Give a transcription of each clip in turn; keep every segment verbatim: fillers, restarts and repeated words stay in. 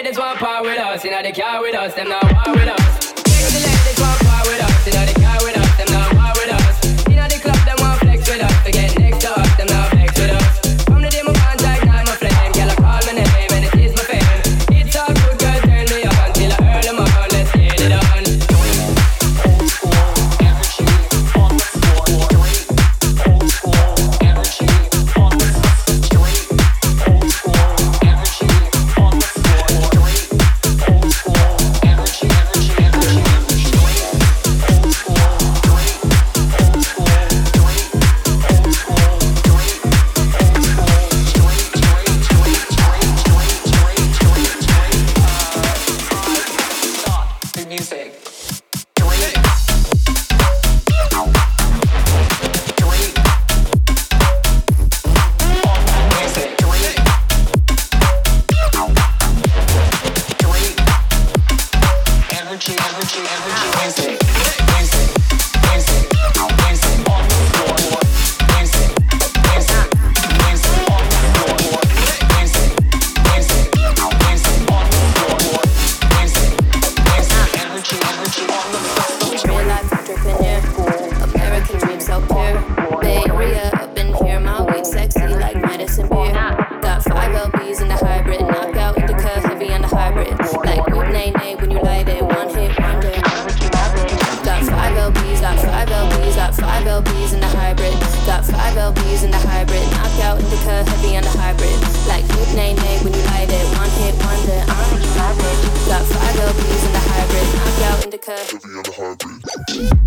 ladies want part with us, you know they car with us, them not war with us. Sexy ladies want part with us, you know they car with us, them not war with us. You know the club, them want flex with us, they get next to us, them not flex with us. From the day my contact, I'm a flame, girl I call my name and it is my fame. It's all good, girl, turn me up until I earn them on, let's get it on. Old school energy on the floor, old school energy on the street, old school energy on the floor, old school energy, energy, energy, energy, old school, old school, old school, the music. Energy, energy, energy, music, music, music, music on the floor, music, music, music on the floor, music, music, music on the floor, music, music, energy, energy on the floor. Real life dripping here, American dream so pure. Bay Area up in here, my weed sexy like medicine beer. Got five L Bs in the hybrid, knockout indica heavy on the hybrid. Like good nay nay when you light it, one hit wonder. Got five L Bs, got five L Bs, got five L Bs in the hybrid. Got five L Bs in the hybrid, knockout indica heavy on the hybrid. Like good nay nay when you light it, one hit wonder. Got five L Bs in the hybrid, knockout indica heavy on the hybrid.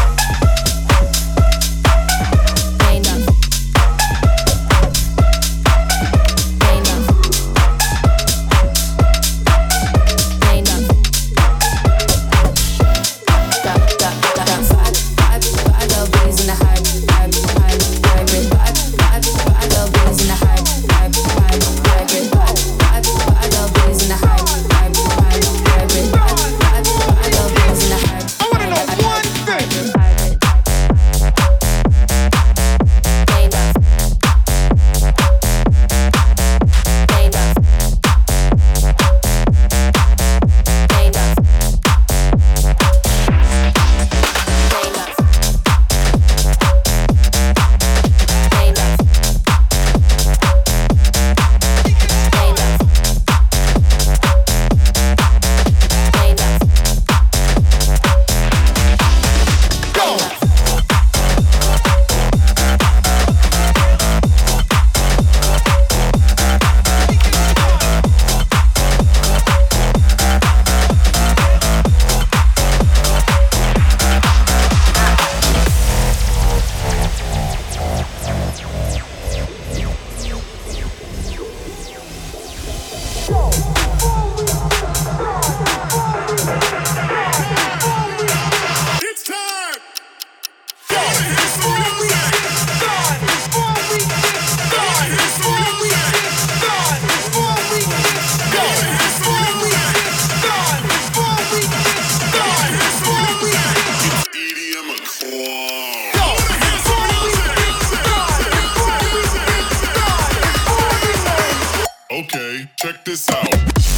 Okay, check this out.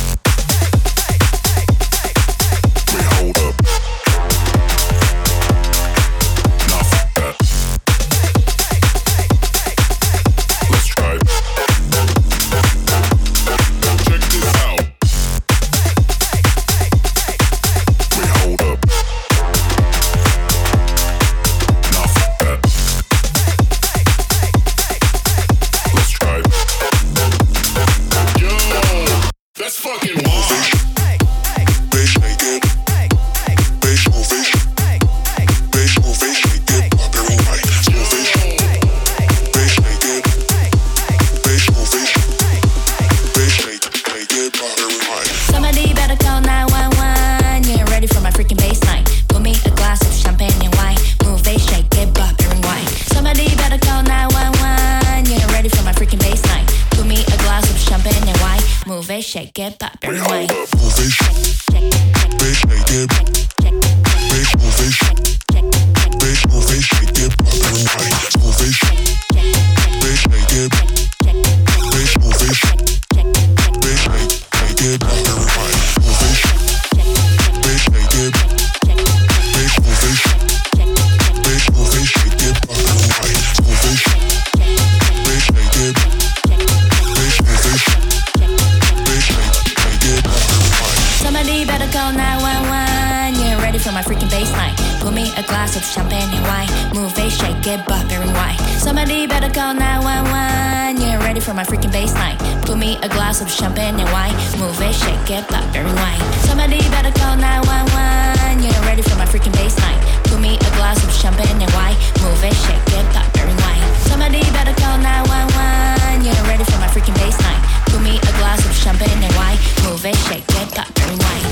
Wait, hold up. Nah, fuck that. Let's try it. Check this out. Wait, hold up. Nah, fuck that. Let's try it. That's fucking wild. Bitch, naked. Bitch, move it. Bitch, move it. Naked, pop it right. Move it. Bitch, naked. Bitch, move it. Bitch, naked. Naked, pop it right. Somebody better call nine one one. Yeah, ready for my freaking baseline. Pour me a glass of champagne and wine. Move it, shake it, pop it and wine. Somebody better call nine one one. Yeah, ready for my freaking baseline. Pour me a glass of champagne and wine. Move it, shake it, pop it, wine. Move it, bitch, naked. Bitch, move it, bitch, move it, shake it, pop it, wine. Move it, bitch, naked. Bitch, move it, bitch, naked, pop it, wine. call nine one one. You ain't ready for my freaking baseline. Pour me a glass of champagne and wine. Move it, shake it, bop and rewind. Somebody better call nine one one. You ain't ready for my freaking baseline. Pour me a glass of champagne and wine. Move it, shake it, bop and rewind. Somebody better call nine one one. You ain't ready for my freaking baseline. Pour me a glass of champagne and wine. Move it, shake it, bop and rewind. Somebody better call nine one one. You ain't ready for my freaking baseline. Pour me a glass of champagne and wine. Move it, shake it, bop and rewind.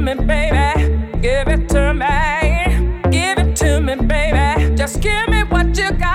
me, baby. Give it to me. Give it to me, baby. Just give me what you got.